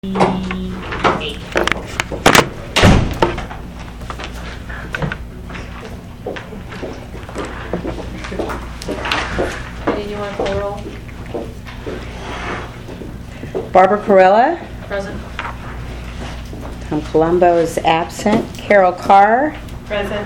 Anyone call roll? Barbara Corella. Present. Tom Colombo is absent. Carol Carr. Present.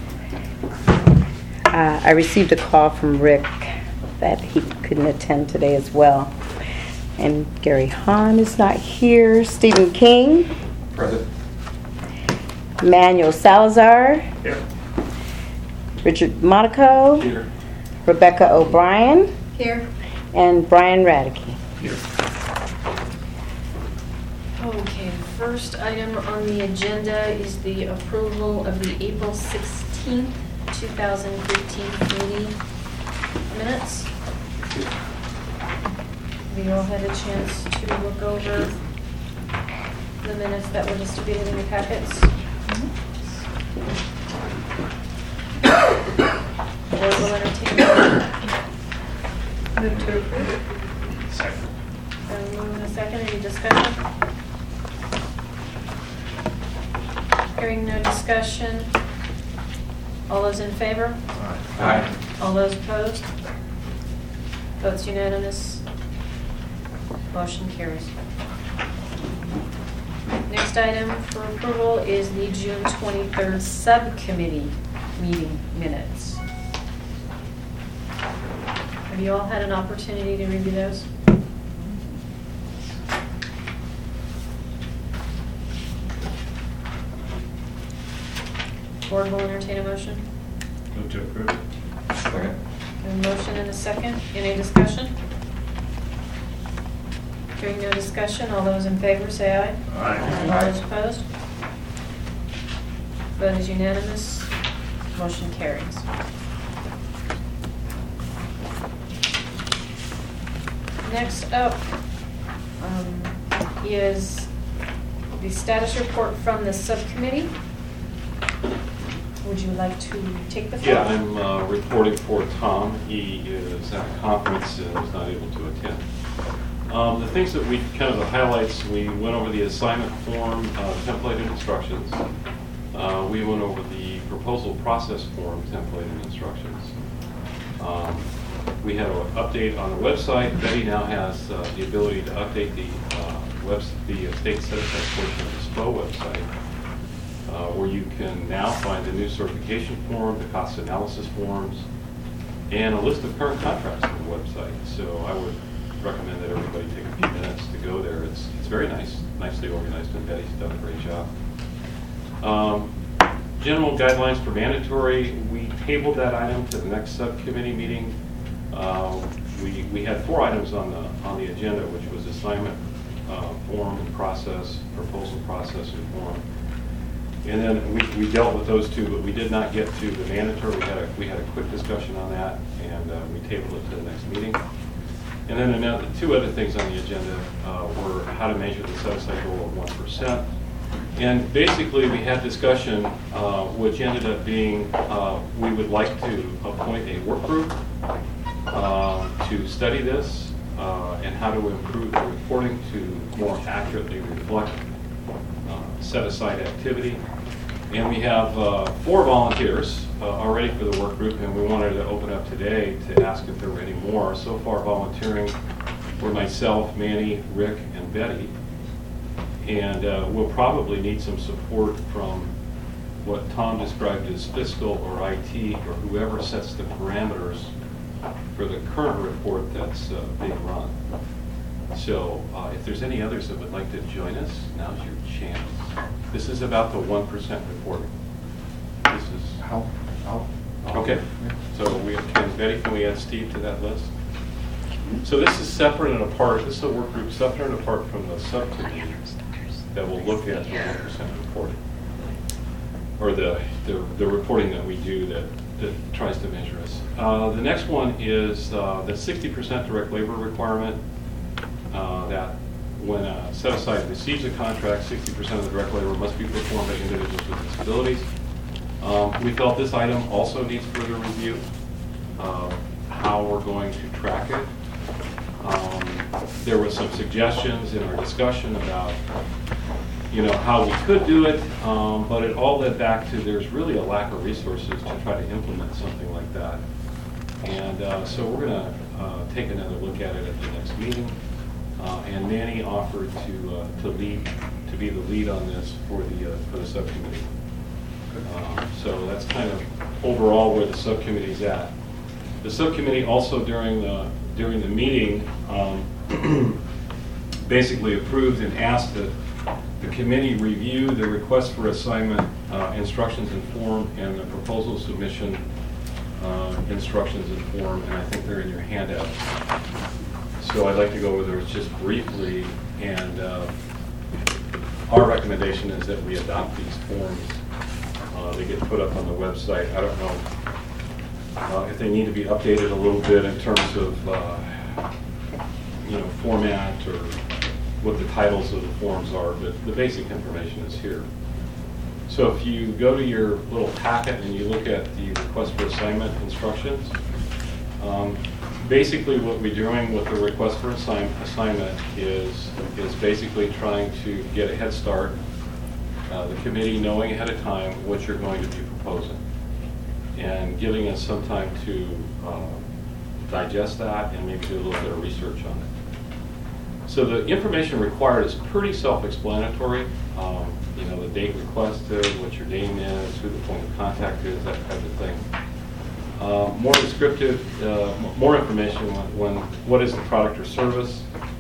I received a call from Rick that he couldn't attend today as well. And Gary Hahn is not here. Stephen King. Present. Manuel Salazar. Here. Richard Monaco. Here. Rebecca O'Brien. Here. And Brian Radke. Here. Okay, first item on the agenda is the approval of the April 16th, 2015 committee minutes. We all had a chance to look over the minutes that were distributed in the packets. Board will entertain a move to approve. Second. Move in a second. Any discussion? Hearing no discussion. All those in favor? Aye. All those opposed? Votes unanimous. Motion carries. Next item for approval is the June 23rd subcommittee meeting minutes. Have you all had an opportunity to review those? Board will entertain a motion. Move to approve. Second. A motion and a second. Any discussion? Hearing no discussion, all those in favor say aye. Aye. All those opposed? Vote is unanimous. Motion carries. Next up is the status report from the subcommittee. Would you like to take the floor? Yeah, I'm reporting for Tom. He is at a conference and was not able to attend. The things that we, kind of the highlights, we went over the assignment form templated instructions. We went over the proposal process form templated instructions. We had an update on the website. Betty now has the ability to update the state set-aside portion of the SPO website. Where you can now find the new certification form, the cost analysis forms, and a list of current contracts on the website. So I would recommend that everybody take a few minutes to go there. It's very nice, nicely organized, and Betty's done a great job. General guidelines for mandatory, we tabled that item to the next subcommittee meeting. We had 4 items on the agenda, which was assignment form and process, proposal process and form. And then we dealt with those 2, but we did not get to the mandatory. We had a quick discussion on that, and we tabled it to the next meeting. And then the 2 other things on the agenda were how to measure the set-aside goal of 1%. And basically, we had discussion, which ended up being we would like to appoint a work group to study this and how to improve the reporting to more accurately reflect set-aside activity. And we have 4 volunteers already for the work group, and we wanted to open up today to ask if there were any more. So far volunteering were myself, Manny, Rick, and Betty. And we'll probably need some support from what Tom described as fiscal or IT or whoever sets the parameters for the current report that's being run. So if there's any others that would like to join us, now's your chance. This is about the 1% reporting. This is How? okay. So Betty, can we add Steve to that list? So this is separate and apart. This is a work group separate and apart from the subcommittee that will look at the 1% reporting, or the reporting that we do that tries to measure us. The next one is the 60% direct labor requirement. That when a set-aside receives a contract, 60% of the direct labor must be performed by individuals with disabilities. We felt this item also needs further review, how we're going to track it. There were some suggestions in our discussion about, how we could do it, but it all led back to there's really a lack of resources to try to implement something like that. And so we're going to take another look at it at the next meeting. And Manny offered to be the lead on this for the subcommittee. So that's kind of overall where the subcommittee's at. The subcommittee also during the meeting basically approved and asked that the committee review the request for assignment instructions and form and the proposal submission instructions and form, and I think they're in your handout. So I'd like to go over those just briefly, and our recommendation is that we adopt these forms. They get put up on the website. I don't know if they need to be updated a little bit in terms of format or what the titles of the forms are, but the basic information is here. So if you go to your little packet and you look at the request for assignment instructions, basically what we're doing with the request for assignment is basically trying to get a head start, the committee knowing ahead of time what you're going to be proposing, and giving us some time to digest that and maybe do a little bit of research on it. So the information required is pretty self-explanatory. The date requested, what your name is, who the point of contact is, that type of thing. More descriptive, more information when what is the product or service,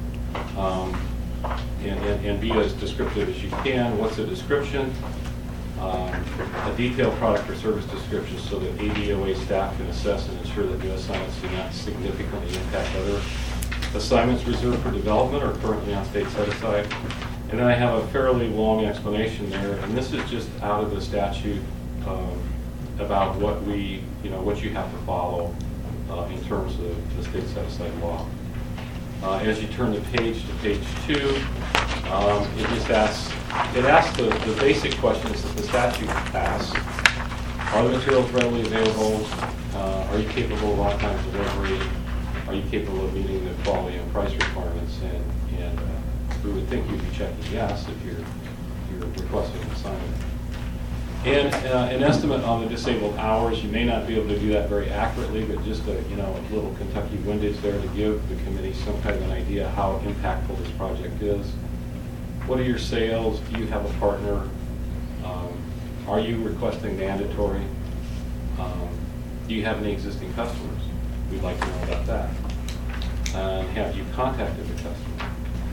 and be as descriptive as you can. What's the description? A detailed product or service description so that ADOA staff can assess and ensure that new assignments do not significantly impact other assignments reserved for development or currently on state set-aside. And then I have a fairly long explanation there, and this is just out of the statute about what what you have to follow in terms of the state set-aside law. As you turn the page to page 2, it asks the basic questions that the statute asks. Are the materials readily available? Are you capable of on-time delivery? Are you capable of meeting the quality and price requirements? And we would think you'd be checking yes if you're requesting an assignment. And an estimate on the disabled hours. You may not be able to do that very accurately, but just a little Kentucky windage there to give the committee some kind of an idea how impactful this project is. What are your sales? Do you have a partner? Are you requesting mandatory? Do you have any existing customers? We'd like to know about that. Have you contacted the customer?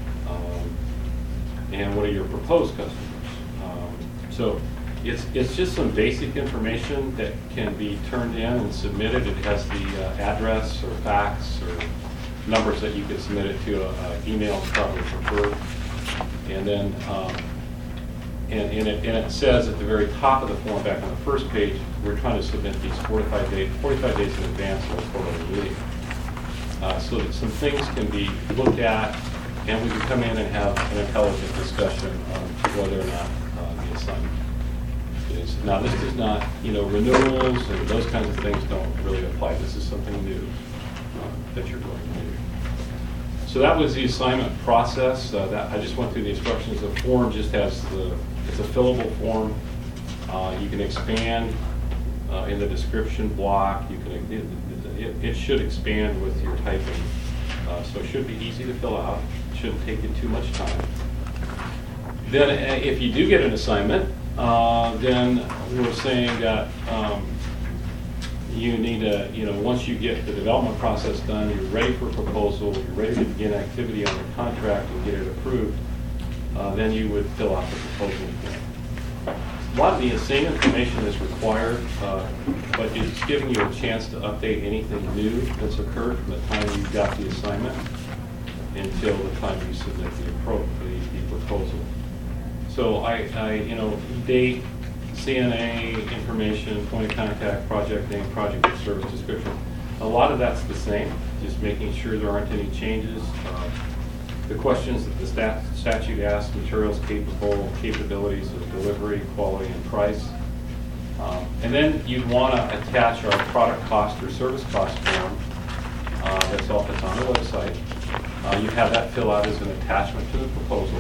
And what are your proposed customers? So it's just some basic information that can be turned in and submitted. It has the address or fax or numbers that you can submit it to. Email is probably preferred. And then and it says at the very top of the form, back on the first page, we're trying to submit these 45 days in advance of the quarterly meeting. So that some things can be looked at, and we can come in and have an intelligent discussion on whether or not the assignment is. Now, this is not, renewals and those kinds of things don't really apply. This is something new that you're going to do. So that was the assignment process. That I just went through the instructions. The form just has it's a fillable form. You can expand in the description block. You can it should expand with your typing. So it should be easy to fill out. It shouldn't take you too much time. Then if you do get an assignment, then we're saying that you need to, once you get the development process done, you're ready for a proposal, you're ready to begin activity on the contract and get it approved, then you would fill out the proposal form. A lot of the same information is required, but it's giving you a chance to update anything new that's occurred from the time you got the assignment until the time you submit the proposal. So date, CNA information, point of contact, project name, project or service description. A lot of that's the same, just making sure there aren't any changes. The questions that the statute asks, materials capable, capabilities of delivery, quality, and price. And then you'd want to attach our product cost or service cost form that's on the website. You have that fill out as an attachment to the proposal.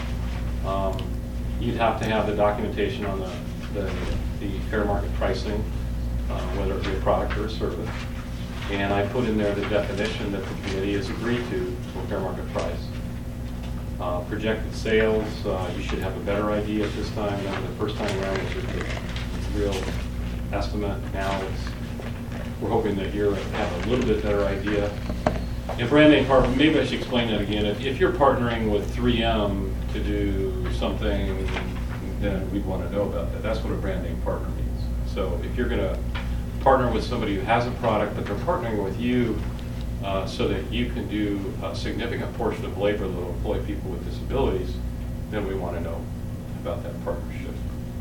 You'd have to have the documentation on the fair market pricing, whether it be a product or a service. And I put in there the definition that the committee has agreed to for fair market price. Projected sales, you should have a better idea at this time than the first time around, which is the real estimate. Now we're hoping that you're have a little bit better idea. And brand name partner, maybe I should explain that again. If you're partnering with 3M to do something, then we'd want to know about that. That's what a brand name partner means. So if you're going to partner with somebody who has a product, but they're partnering with you so that you can do a significant portion of labor that will employ people with disabilities, then we want to know about that partnership.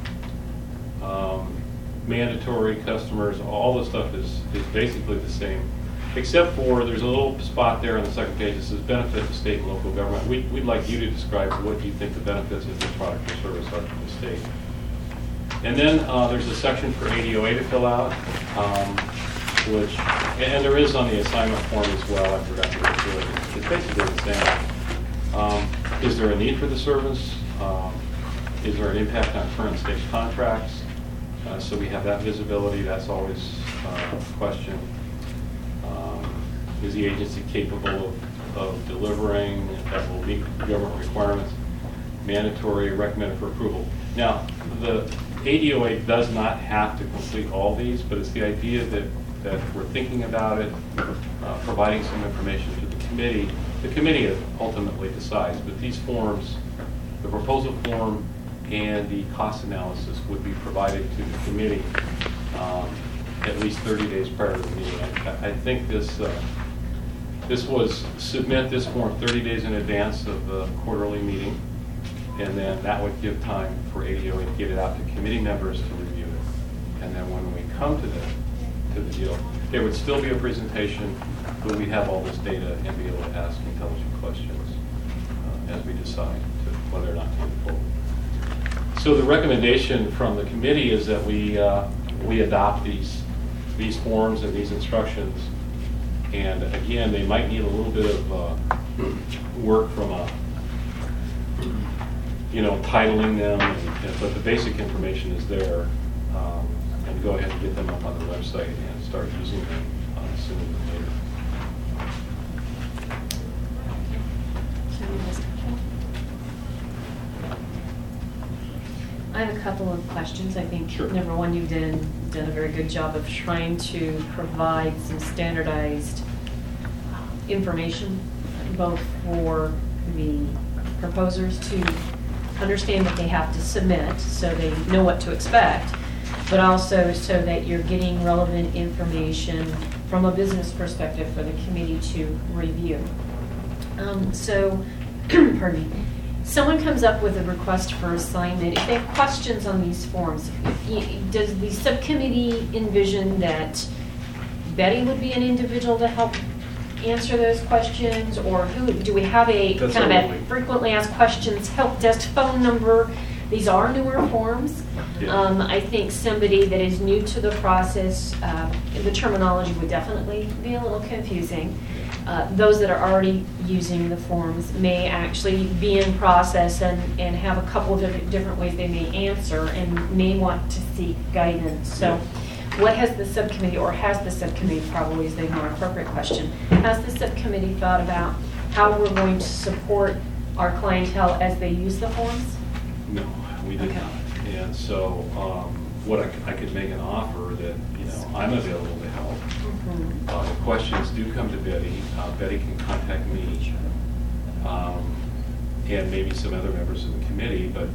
Mandatory customers, all the stuff is basically the same, except for there's a little spot there on the second page that says benefit to state and local government. We'd like you to describe what you think the benefits of this product or service are to the state. And then there's a section for ADOA to fill out, and there is on the assignment form as well. I forgot to do it. It's basically the same. Is there a need for the service? Is there an impact on current state contracts? So we have that visibility. That's always a question. Is the agency capable of delivering that will meet government requirements? Mandatory, recommended for approval. Now, the ADOA does not have to complete all these, but it's the idea that we're thinking about it, providing some information to the committee. The committee ultimately decides, but these forms, the proposal form and the cost analysis would be provided to the committee at least 30 days prior to the meeting. I think this was submit this form 30 days in advance of the quarterly meeting, and then that would give time for ADOA to get it out to committee members to review it. And then when we come to the deal, there would still be a presentation, but we have all this data and be able to ask intelligent questions as we decide whether or not to move forward. So the recommendation from the committee is that we adopt these forms and these instructions. And again, they might need a little bit of work from titling them, but the basic information is there. And go ahead and get them up on the website and start using them sooner than later. I have a couple of questions. I think, Sure. Number one, you've done a very good job of trying to provide some standardized information, both for the proposers to understand what they have to submit so they know what to expect, but also so that you're getting relevant information from a business perspective for the committee to review. Pardon me. Someone comes up with a request for assignment. If they have questions on these forms, does the subcommittee envision that Betty would be an individual to help answer those questions, or do we have a That's kind of a totally. frequently asked questions help desk phone number? These are newer forms. Yeah. I think somebody that is new to the process, the terminology would definitely be a little confusing. Those that are already using the forms may actually be in process and have a couple of different ways they may answer and may want to seek guidance. So what has the subcommittee, or has the subcommittee, probably is the more appropriate question, has the subcommittee thought about how we're going to support our clientele as they use the forms? No, we did Okay. not. And so what I could make an offer that, I'm available to help. Mm-hmm. If questions do come to Betty, Betty can contact me and maybe some other members of the committee, but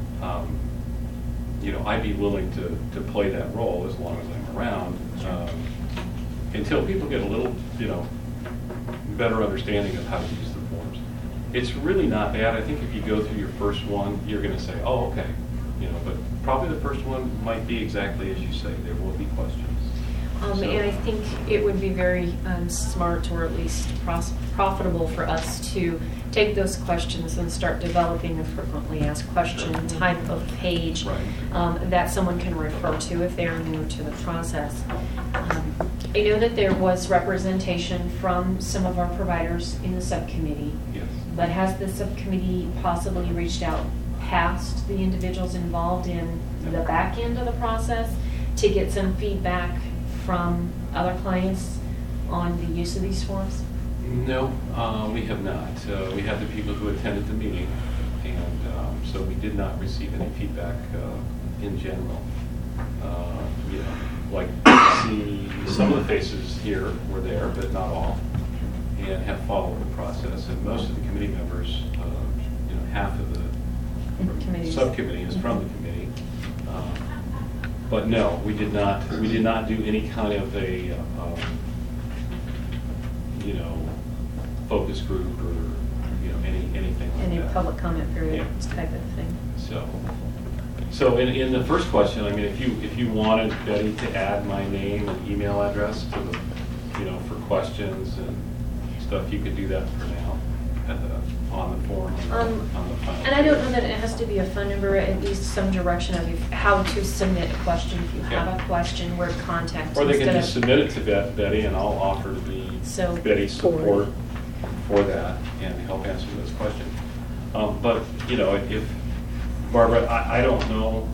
I'd be willing to play that role as long as I'm around until people get a little, better understanding of how to use the forms. It's really not bad. I think if you go through your first one, you're going to say, oh, okay, but probably the first one might be exactly as you say. There will be questions. And I think it would be very smart, or at least profitable for us to take those questions and start developing a frequently asked question type of page Right. that someone can refer to if they are new to the process. I know that there was representation from some of our providers in the subcommittee, Yes. but has the subcommittee possibly reached out past the individuals involved in the back end of the process to get some feedback from other clients on the use of these forms? No, we have not. We had the people who attended the meeting, and so we did not receive any feedback in general. You know, like, see, some of the faces here were there, but not all, and have followed the process. And most of the committee members, you know, half of the subcommittee is from the committee. But no, we did not do any kind of a, you know, focus group or, you know, anything like Any that. public comment period Yeah. type of thing? So in the first question, I mean, if you wanted Betty to add my name and email address to the, you know, for questions and stuff, you could do that for now on the form, on the final. And I don't know that it has to be a phone number, at least some direction of how to submit a question. If you have Yeah. a question, where to contact. Or they can instead just of- submit it to Betty, and I'll offer to be So- Betty's support for that and help answer those questions. But, you know, if, Barbara, I don't know.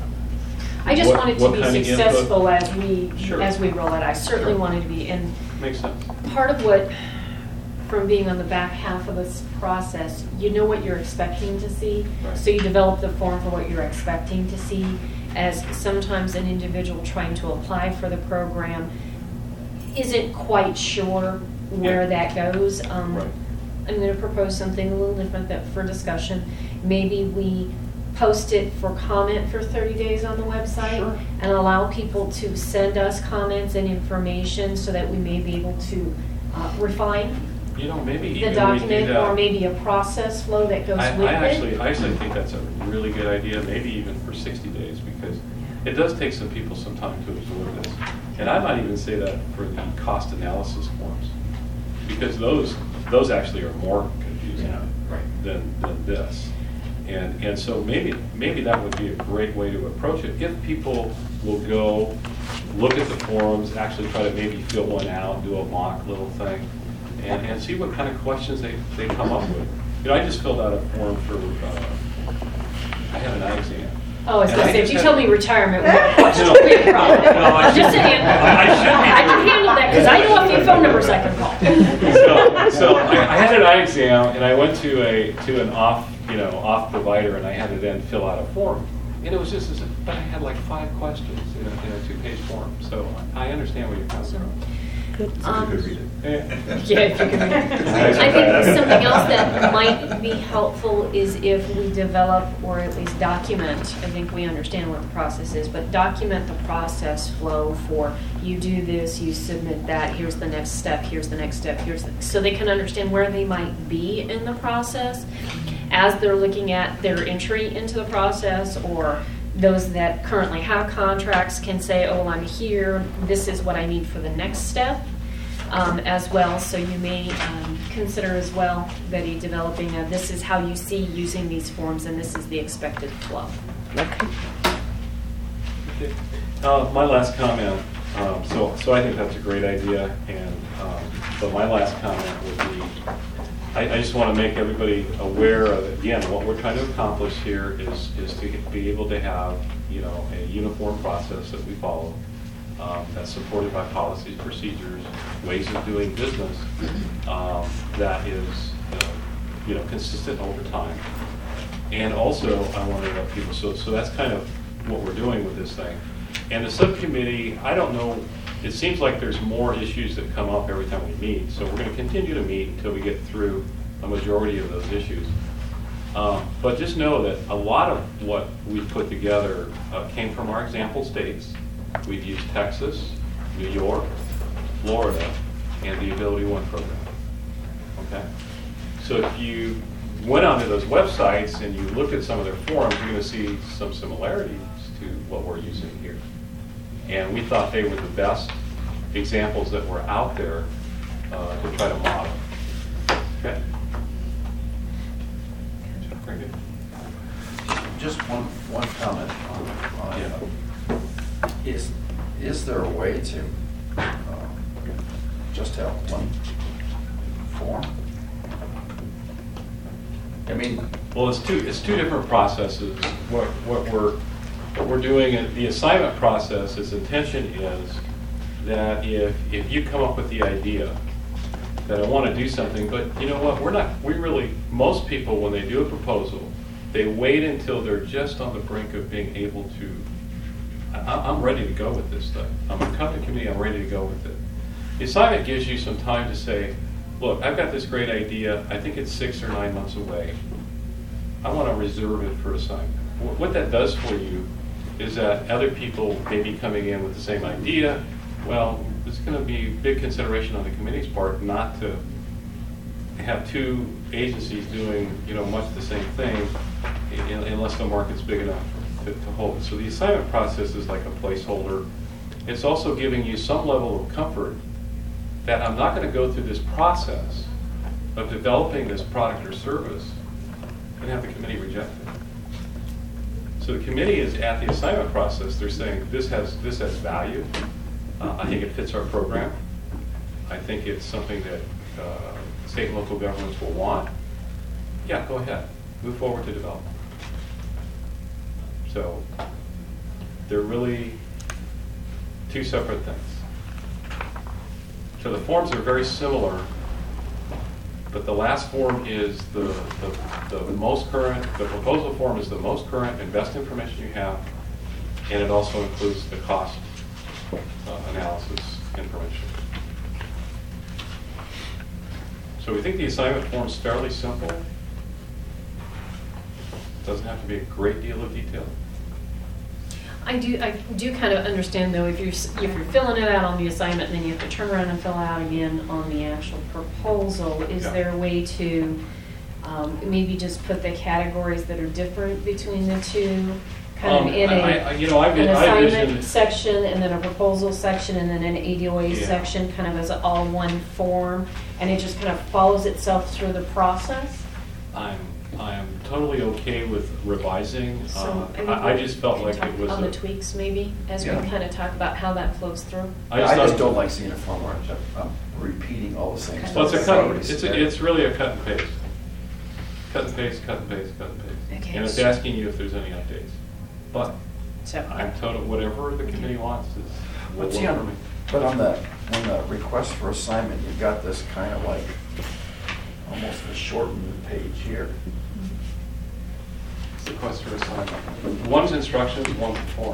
I just what- wanted to what be kind of successful input. Sure. as we roll it. I certainly Sure. wanted to be, and Makes sense. part of what, from being on the back half of this process, you know what you're expecting to see. Right. So you develop the form for what you're expecting to see, as sometimes an individual trying to apply for the program isn't quite sure where Yeah. that goes. Right. I'm going to propose something a little different that for discussion. Maybe we post it for comment for 30 days on the website Sure. and allow people to send us comments and information so that we may be able to refine You know, maybe the even we do document, that. or maybe a process flow that goes with I it. actually think that's a really good idea, maybe even for 60 days, because it does take some people some time to absorb this. And I might even say that for the cost analysis forms, because those actually are more confusing than this. And so maybe that would be a great way to approach it, if people will go look at the forums, actually try to maybe fill one out, do a mock little thing, and see what kind of questions they come up with. You know, I just filled out a form for, I had an eye exam. Oh, I was And going to say, if just you had- told me retirement, we have a question. No. We have a problem. No, I I'm just should- saying, I should be- I can handle that, because I know a few phone numbers I can call. So I had an eye exam, and I went to an off provider, and I had to then fill out a form. And it was just, but I had like 5 questions in a 2-page form. So I understand where you're coming from. Good. Um, Could read it. Yeah, if you could read it. I think something else that might be helpful is if we develop, or at least document, I think we understand what the process is, but document the process flow for, you do this, you submit that, here's the next step, here's the next step, so they can understand where they might be in the process as they're looking at their entry into the process, or those that currently have contracts can say, oh, I'm here, this is what I need for the next step. As well, so you may consider as well, Betty, developing this is how you see using these forms, and this is the expected flow. Okay. Okay. My last comment, so I think that's a great idea, and but my last comment would be, I just want to make everybody aware of, again, what we're trying to accomplish here is to be able to have, you know, a uniform process that we follow, that's supported by policies, procedures, ways of doing business, that is, you know, consistent over time. And also, I want to let people, so that's kind of what we're doing with this thing. And the subcommittee, I don't know, it seems like there's more issues that come up every time we meet, so we're going to continue to meet until we get through a majority of those issues. But just know that a lot of what we put together came from our example states. We've used Texas, New York, Florida, and the Ability One program. Okay? So if you went onto those websites and you looked at some of their forums, you're going to see some similarities to what we're using here. And we thought they were the best examples that were out there to try to model. Okay? Very good. Just one comment on Yeah. is there a way to just have one form? I mean, Well, it's two different processes. What we're doing in the assignment process, its intention is that if you come up with the idea that I want to do something, but you know what, most people, when they do a proposal, they wait until they're just on the brink of being able to, I'm ready to go with this stuff. I'm going to come to committee, I'm ready to go with it. The assignment gives you some time to say, look, I've got this great idea, I think it's 6 or 9 months away. I want to reserve it for assignment. What that does for you is that other people may be coming in with the same idea. Well, it's going to be big consideration on the committee's part not to have two agencies doing, much the same thing unless the market's big enough to hold it. So the assignment process is like a placeholder. It's also giving you some level of comfort that I'm not going to go through this process of developing this product or service and have the committee reject it. So the committee is at the assignment process. They're saying this has value. I think it fits our program. I think it's something that state and local governments will want. Yeah, go ahead. Move forward to develop. So they're really two separate things. So the forms are very similar, but the last form is the most current, the proposal form is the most current and best information you have, and it also includes the cost analysis information. So we think the assignment form is fairly simple. It doesn't have to be a great deal of detail. I do kind of understand though, if you're filling it out on the assignment and then you have to turn around and fill out again on the actual proposal, is Yeah. there a way to maybe just put the categories that are different between the two? Kind of in an assignment section and then a proposal section and then an ADOA Yeah. section, kind of as all one form, and it just kind of follows itself through the process? I'm totally okay with revising. So I just felt we like can it talk was on the tweaks maybe, as we Yeah. kind of talk about how that flows through. I thought- just don't like seeing a form where I'm repeating all the same stuff. Well, it's a that's cut. already said. It's really a cut and paste. Cut and paste, cut and paste, cut and paste. Okay. And it's asking you if there's any updates. But So I'm total, whatever the committee wants is. will But see, work for me. but on the request for assignment, you've got this kind of like, almost a shortened page here. It's the request for assignment. One's instructions, one's the form.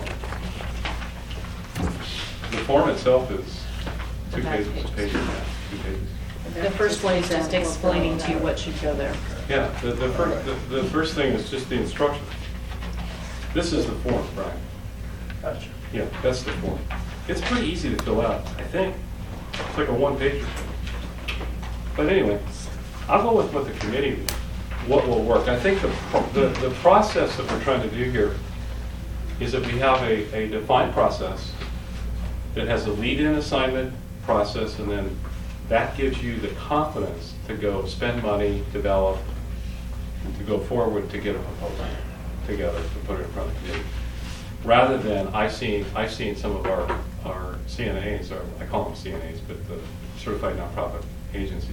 The form itself is two pages, a page and a half, 2 pages. the first one is just explaining to you what should go there. Yeah, the first thing is just the instructions. This is the form, Brian. Gotcha. Yeah, that's the form. It's pretty easy to fill out, I think. It's like a one-pager. But anyway, I'll go with what the committee, what will work. I think the process that we're trying to do here is that we have a defined process that has a lead-in assignment process, and then that gives you the confidence to go spend money, develop, to go forward to get a proposal together to put it in front of the committee. Rather than I've seen some of our CNAs, or I call them CNAs, but the certified nonprofit agencies,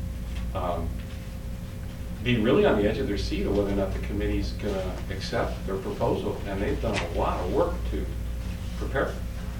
be really on the edge of their seat of whether or not the committee's going to accept their proposal, and they've done a lot of work to prepare.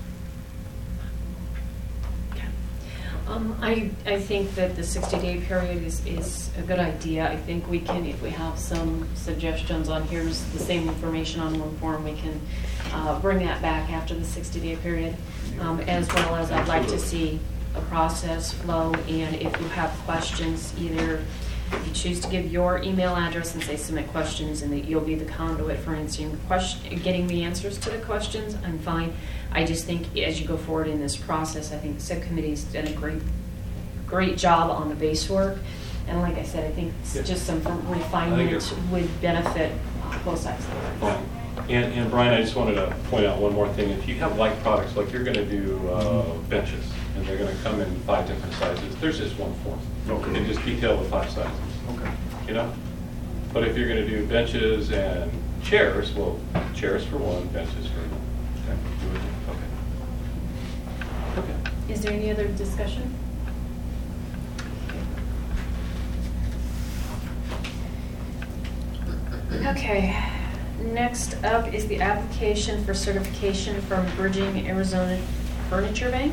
I think that the 60-day period is a good idea. I think we can, if we have some suggestions on here's the same information on one form, we can bring that back after the 60-day period. As well as I'd like to see a process flow, and if you have questions, either if you choose to give your email address and say submit questions and that you'll be the conduit for answering the question, getting the answers to the questions, I'm fine. I just think as you go forward in this process, I think the subcommittee's done a great job on the base work. And like I said, I think Yeah. just some I think refinement it's- would benefit both sides of the line. Fine. And Brian, I just wanted to point out one more thing. If you have like products, like you're going to do benches, and they're going to come in 5 different sizes, there's just one form. Okay. And just detail the 5 sizes. Okay. You know? But if you're going to do benches and chairs, well, chairs for one, benches for another. Okay. Okay. Is there any other discussion? Okay, next up is the application for certification from Bridging Arizona Furniture Bank.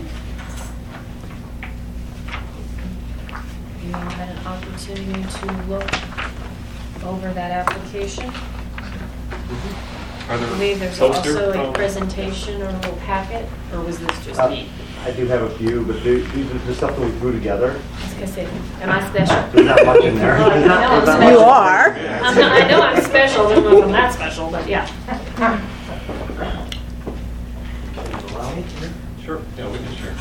You had an opportunity to look over that application. Are I there believe there's folks also here a from- presentation or a little packet, or was this just me? I do have a few, but these are just something we threw together. I was gonna say, am I special? There's not much in there. Well, I know I'm There's not special. You much. are. I know I'm special, I don't know if I'm that special, but yeah. Sure, yeah, we can share.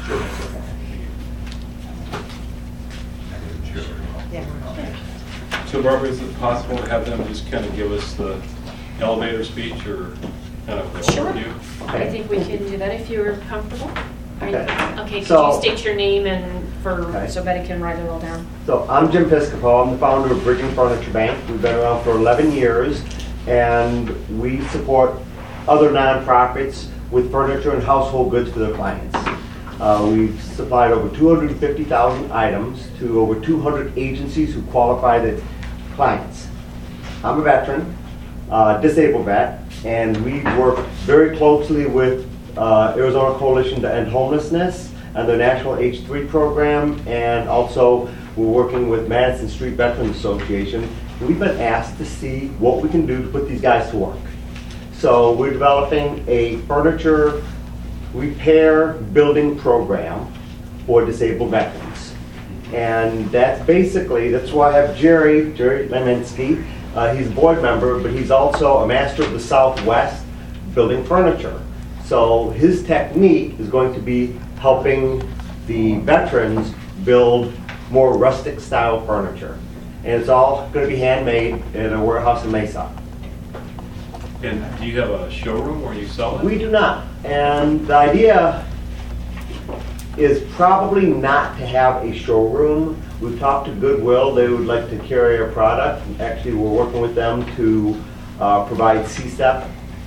So Barbara, is it possible to have them just kind of give us the elevator speech or kind of the Sure. overview? I think we can do that if you're comfortable. Are you- Okay. Okay, could So- you state your name and Okay. so Betty can write it all down? So I'm Jim Piscopo. I'm the founder of Bridging Furniture Bank. We've been around for 11 years, and we support other nonprofits with furniture and household goods for their clients. We've supplied over 250,000 items to over 200 agencies who qualify the clients. I'm a veteran, disabled vet, and we work very closely with Arizona Coalition to End Homelessness and the National H3 program, and also we're working with Madison Street Veterans Association. We've been asked to see what we can do to put these guys to work. So we're developing a furniture repair building program for disabled veterans. And that's why I have Jerry Leminski. He's a board member, but he's also a master of the Southwest building furniture. So his technique is going to be helping the veterans build more rustic style furniture. And it's all going to be handmade in a warehouse in Mesa. And do you have a showroom where you sell it? We do not. And the idea is probably not to have a showroom. We've talked to Goodwill. They would like to carry our product. Actually, we're working with them to provide C-STEP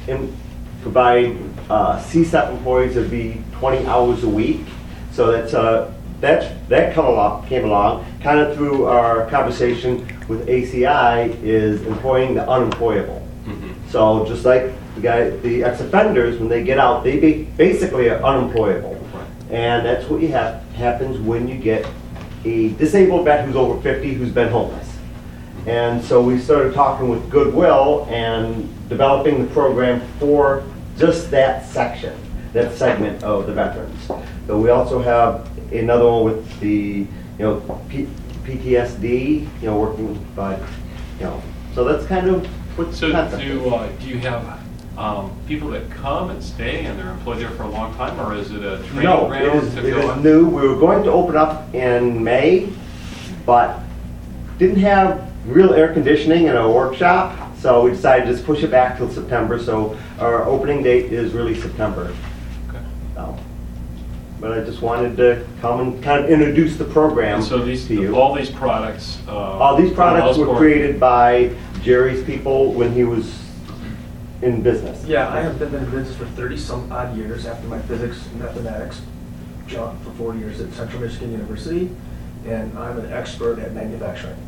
employees that'd be 20 hours a week. So that came along kind of through our conversation with ACI is employing the unemployable. So just like the ex-offenders, when they get out, they basically are unemployable. And that's what happens when you get a disabled vet who's over 50 who's been homeless. And so we started talking with Goodwill and developing the program for just that section, that segment of the veterans. So we also have another one with the PTSD, working, but so that's kind of what the So concept do you have people that come and stay and they're employed there for a long time, or is it a training No, ground it to is go on? new. We were going to open up in May, but didn't have real air conditioning in our workshop, so we decided to just push it back till September. So our opening date is really September. Okay. So, but I just wanted to come and kind of introduce the program And so to you. all these products. All these products were created by Jerry's people when he was in business. Yeah, I have been in business for 30-some odd years after my physics and mathematics job for 4 years at Central Michigan University, and I'm an expert at manufacturing.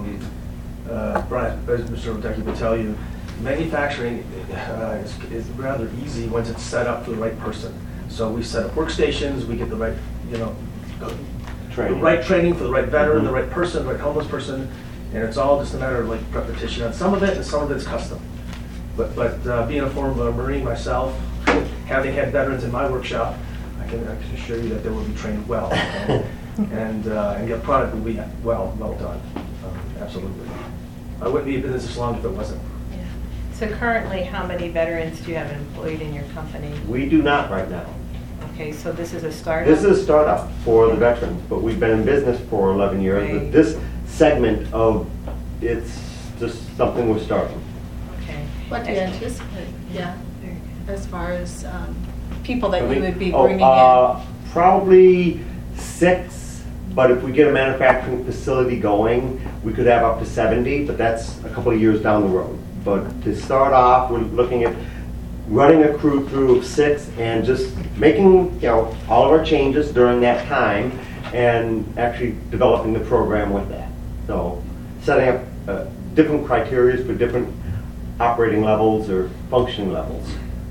Brian, as Mr. Witecki will tell you, manufacturing is rather easy once it's set up for the right person. So we set up workstations, we get the right, Training. the right training for the right veteran, the right person, the right homeless person, and it's all just a matter of like repetition on some of it, and some of it's custom. But being a former Marine myself, having had veterans in my workshop, I can assure you that they will be trained well, and your product will be well done. Absolutely. I wouldn't be in business this long if it wasn't. Yeah. So currently, how many veterans do you have employed in your company? We do not right now. Okay, so this is a startup? This is a startup for the veterans, but we've been in business for 11 years. Right. But this segment of it's just something we're starting. Okay. What do you anticipate, as far as people that you would be Oh, bringing in? Probably 6, but if we get a manufacturing facility going, we could have up to 70, but that's a couple of years down the road. But to start off, we're looking at running a crew through of 6 and just making all of our changes during that time and actually developing the program with that. So setting up different criteria for different operating levels or functioning levels.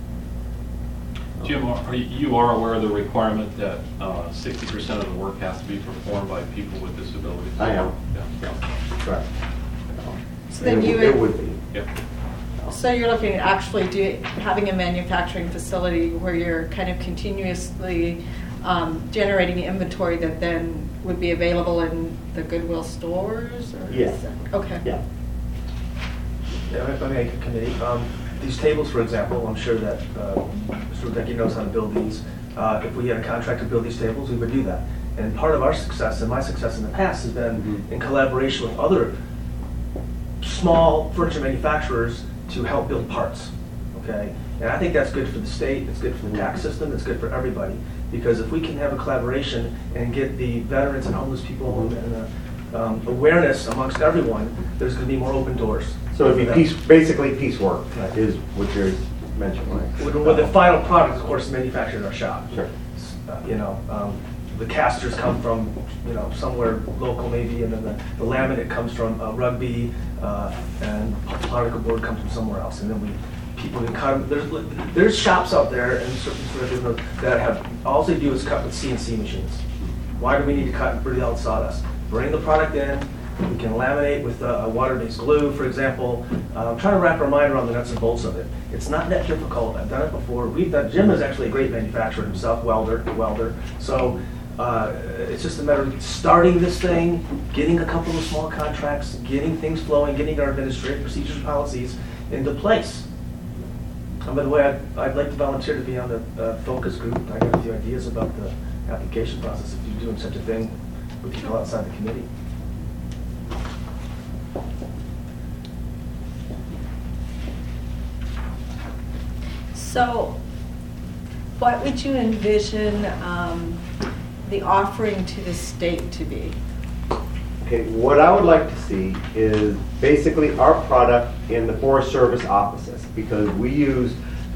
Jim, you are aware of the requirement that 60% of the work has to be performed by people with disabilities? I am. Yeah. Correct. So then And you it would, would be. Yep. so you're looking at actually having a manufacturing facility where you're kind of continuously generating inventory that then would be available in the Goodwill stores? Or Yeah. is that- Okay. Yeah. Yeah, if I make a committee, these tables, for example, I'm sure that Mr. Wadecki knows how to build these. If we had a contract to build these tables, we would do that. And part of our success, and my success in the past, has been in collaboration with other small furniture manufacturers to help build parts, okay? And I think that's good for the state, it's good for the tax system, it's good for everybody. Because if we can have a collaboration and get the veterans and homeless people and awareness amongst everyone, there's gonna be more open doors. So it'd be basically piecework Right. is what you're mentioning, right? With the final product, of course, manufactured in our shop. Sure. The casters come from, somewhere local maybe, and then the laminate comes from Rugby, and particle board comes from somewhere else. And then people can cut them. There's shops out there and certain sort of business that have, all they do is cut with CNC machines. Why do we need to cut and bring out sawdust? Bring the product in, we can laminate with a water-based glue, for example. Trying to wrap our mind around the nuts and bolts of it. It's not that difficult. I've done it before. Jim is actually a great manufacturer himself, welder. So it's just a matter of starting this thing, getting a couple of small contracts, getting things flowing, getting our administrative procedures and policies into place. And by the way, I'd like to volunteer to be on the focus group. I got a few ideas about the application process if you're doing such a thing with people outside the committee. So what would you envision the offering to the state to be? Okay, what I would like to see is basically our product in the Forest Service offices, because we use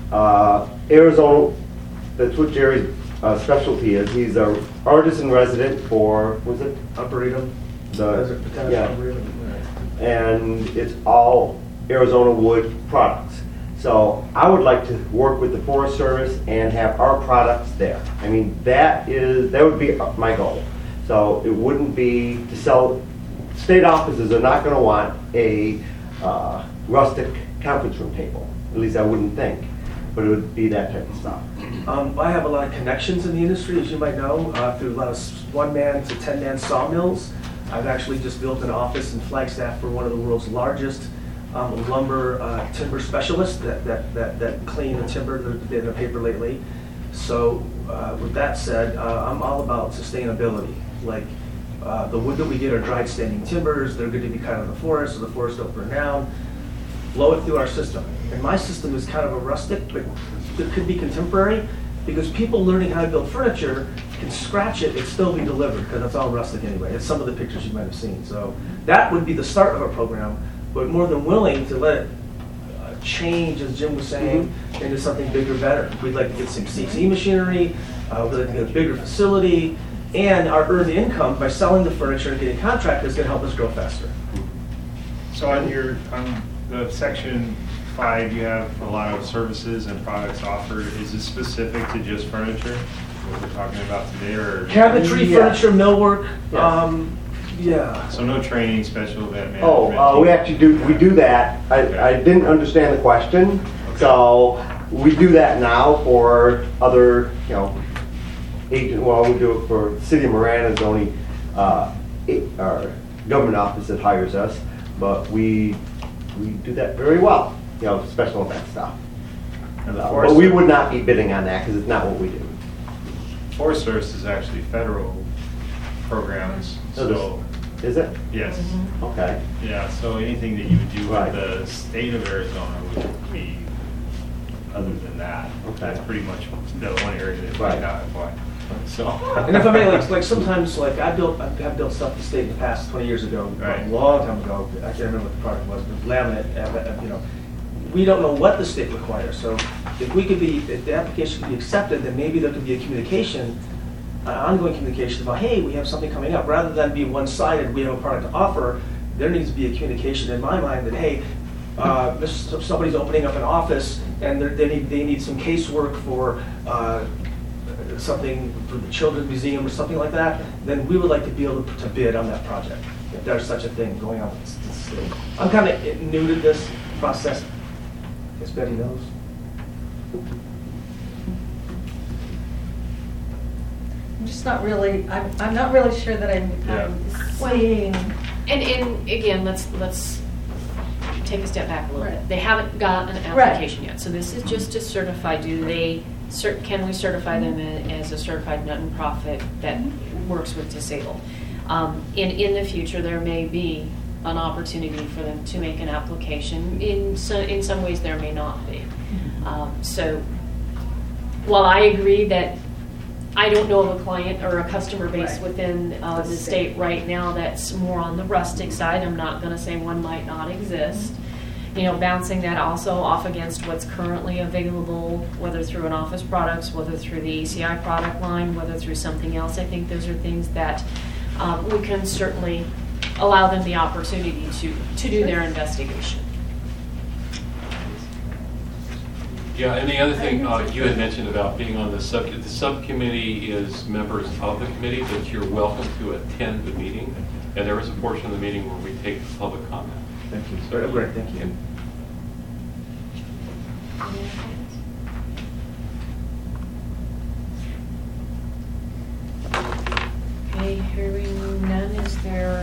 Arizona, that's what Jerry's specialty is. He's an artisan resident for, was it? Arboretum. The- Botanical yeah. Arboretum. And it's all Arizona wood products. So I would like to work with the Forest Service and have our products there. I mean, that would be my goal. So it wouldn't be to sell, state offices are not gonna want a rustic conference room table. At least I wouldn't think, but it would be that type of stuff. I have a lot of connections in the industry, as you might know, through a lot of one-man to 10-man sawmills. I've actually just built an office in Flagstaff for one of the world's largest lumber timber specialists that clean the timber in the paper lately. So with that said, I'm all about sustainability. Like the wood that we get are dried standing timbers. They're good to be cut out of the forest, so the forest don't burn down. Flow it through our system. And my system is kind of a rustic, but it could be contemporary, because people learning how to build furniture can scratch it and still be delivered, because that's all rustic anyway. It's some of the pictures you might have seen. So that would be the start of our program, but more than willing to let it change, as Jim was saying, into something bigger, better. We'd like to get some CNC machinery, we'd like to get a bigger facility, and our earned income by selling the furniture and getting contractors is going to help us grow faster. So on the section 5, you have a lot of services and products offered. Is this specific to just furniture, what we're talking about today, or? Cabinetry, Yeah. furniture, millwork, Yes. yeah. So no training, special event management? Oh, we actually do that. I didn't understand the question, so we do that now for other, agent, well, we do it for City of Marana is only our government office that hires us, but we do that very well, special event stuff. And the But Forest we would not be bidding on that because it's not what we do. Forest Service is actually federal programs, So so, Is it? yes. Okay. Yeah, so anything that you would do Right. with the state of Arizona would be other than that. Okay. That's pretty much the one area that Right. might not apply. So. And if I may, like sometimes, like I've built stuff for the state in the past 20 years ago, Right. a long time ago. I can't remember what the product was, but laminate. We don't know what the state requires. So if the application could be accepted, then maybe there could be a communication, ongoing communication about, hey, we have something coming up. Rather than be one-sided, we have a product to offer. There needs to be a communication in my mind that, hey, somebody's opening up an office and they need some casework for something for the Children's Museum or something like that, then we would like to be able to bid on that project, if there's such a thing going on. I'm kind of new to this process. I guess Betty knows. I'm just not really, I'm not really sure that I'm swaying. And again, let's take a step back a little bit. They haven't got an Right. application yet, so this is just to certify. Can we certify them as a certified nonprofit that works with disabled? In the future, there may be an opportunity for them to make an application. In some ways, there may not be. So while I agree that I don't know of a client or a customer base Right. within the state right now that's more on the rustic side, I'm not going to say one might not exist. You know, bouncing that also off against what's currently available, whether through an Office Products, whether through the ECI product line, whether through something else. I think those are things that we can certainly allow them the opportunity to do their investigation. Yeah, and the other thing you had mentioned about being on the subcommittee is members of the committee, that you're welcome to attend the meeting. And there is a portion of the meeting where we take public comment. Thank you. Great, thank you. Okay, hearing none, is there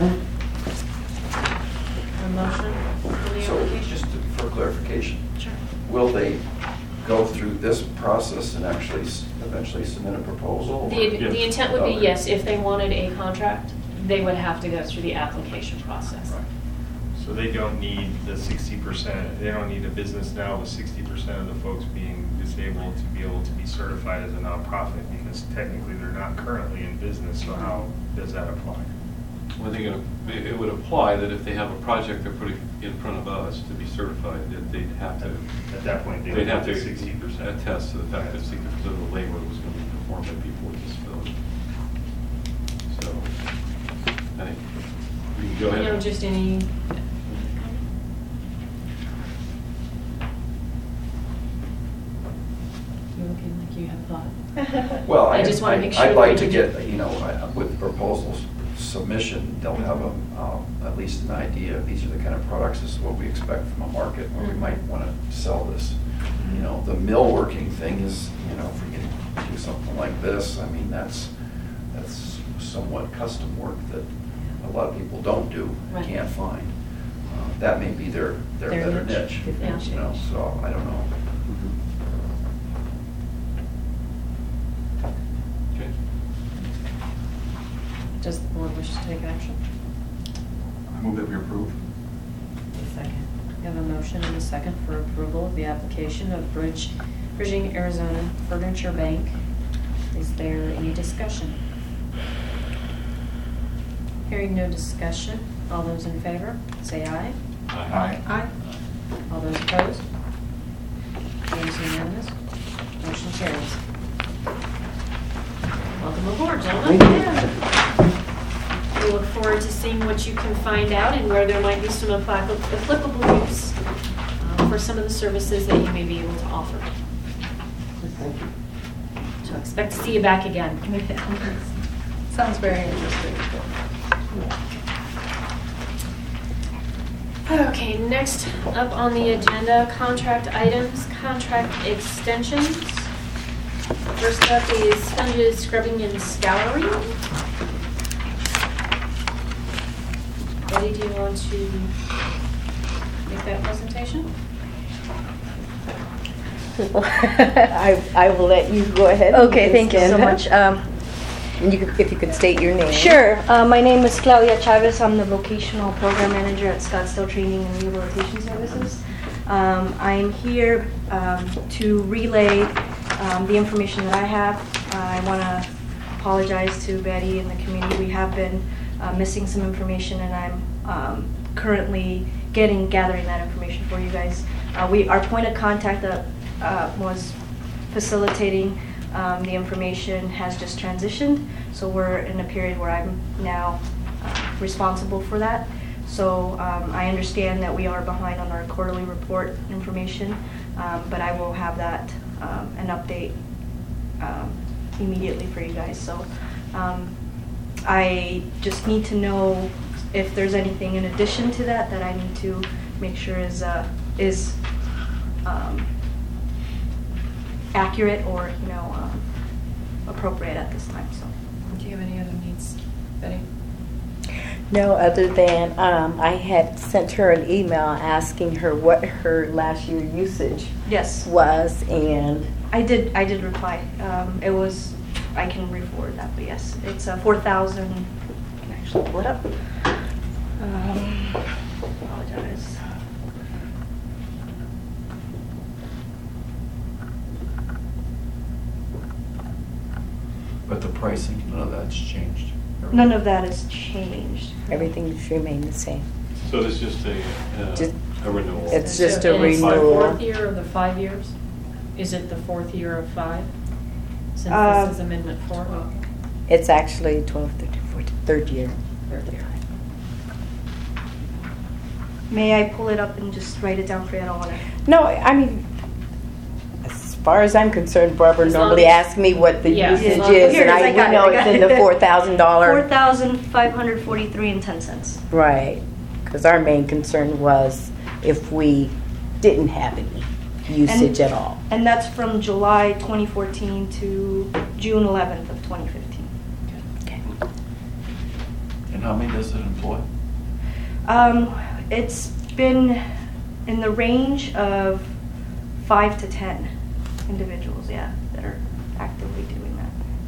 a motion for the So application? just for clarification, Sure. will they go through this process and actually eventually submit a proposal? or- The intent would be, Okay. yes, if they wanted a contract, they would have to go through the application process. Right. So they don't need the 60%, they don't need a business now with 60% of the folks being disabled to be able to be certified as a nonprofit, because technically they're not currently in business, so how does that apply? Well, I think it would apply that if they have a project they're putting in front of us to be certified, that they'd have to. At that point, they They'd would have have to 60%. attest to the fact that 60% of the labor was going to be performed by people with disability. So, I think we can go ahead. You know, just any. You're looking like you have thought. Well, I just wanna make sure I'd that like we to can- get, with the proposals submission, they'll have at least an idea, these are the kind of products, this is what we expect from a market, where we might want to sell this. The millworking thing is, if we can do something like this, I mean, that's somewhat custom work that a lot of people don't do, Right. can't find. That may be their Their better niche. niche, Yeah. so I don't know. Okay. Does the board wish to take action? I move that we approve. Second. We have a motion and a second for approval of the application of Bridging Arizona Furniture Bank. Is there any discussion? Hearing no discussion, all those in favor, say aye. Aye. All those opposed? Carries unanimous. Motion carries. Welcome aboard, gentlemen. We look forward to seeing what you can find out and where there might be some applicable use for some of the services that you may be able to offer. Thank you. So expect to see you back again. Sounds very interesting. Okay, next up on the agenda, contract items, contract extensions. First up is sponges, scrubbing, and scouring. Betty, do you want to make that presentation? I will let you go ahead. Okay, thank you so Stand up. much. And if you could state your name. Sure, my name is Claudia Chavez. I'm the Vocational Program Manager at Scottsdale Training and Rehabilitation Services. I'm here to relay the information that I have. I want to apologize to Betty and the community. We have been missing some information, and I'm currently gathering that information for you guys. Our point of contact that was facilitating the information has just transitioned, so we're in a period where I'm now responsible for that. So I understand that we are behind on our quarterly report information, but I will have that, an update immediately for you guys. So I just need to know if there's anything in addition to that that I need to make sure is accurate or, you know, appropriate at this time. So. Do you have any other needs, Betty? No, other than I had sent her an email asking her what her last year usage Yes. was, and I did reply. It was, I can re-forward that, but yes, it's 4,000. I can actually pull it up. Apologize. But the pricing, none of that's changed. None of that has changed. everything's remained the same. So this is just Just- a renewal? It's just a And it's the renewal. fourth year of the 5 years? Is it the fourth year of 5? Since this is Amendment 4? It's actually 12, 13, 14, third year. Third year. May I pull it up and just write it down for you? I don't want to. No, I mean, as far as I'm concerned, Barbara As long normally as- asks me what the Yeah, as usage long as- is, Here it and is, I we got it, know I it's got in the it. $4,000. 4,543.10 Right, because our main concern was if we didn't have any usage at all. And that's from July 2014 to June 11th of 2015. Okay. And how many does it employ? It's been in the range of 5 to 10 individuals, yeah, that are actively doing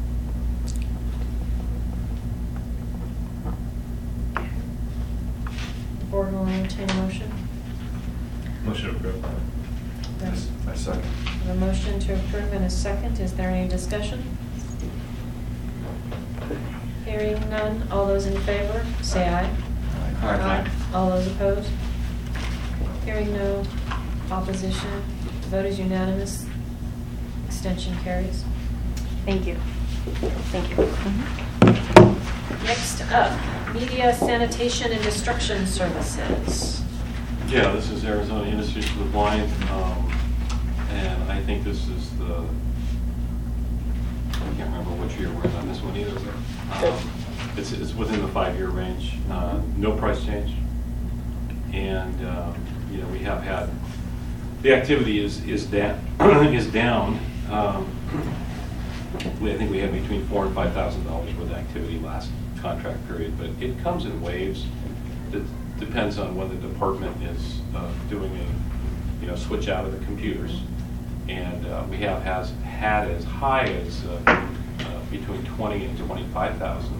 that. The board will entertain a motion. Motion approved. I second. A motion to approve and a second. Is there any discussion? Hearing none. All those in favor, say aye. All those opposed? Hearing no opposition. The vote is unanimous. Extension carries. Thank you. Thank you. Next up, media sanitation and destruction services. Yeah, this is Arizona Industries for the Blind, and I think this is the, I can't remember which year we're in on this one either, but it's within the 5-year range, no price change. And, you know, we have had, the activity is down. I think we had between $4,000 and $5,000 worth of activity last contract period, but it comes in waves. It depends on when the department is doing a, you know, switch out of the computers. And we have had as high as between 20 and 25,000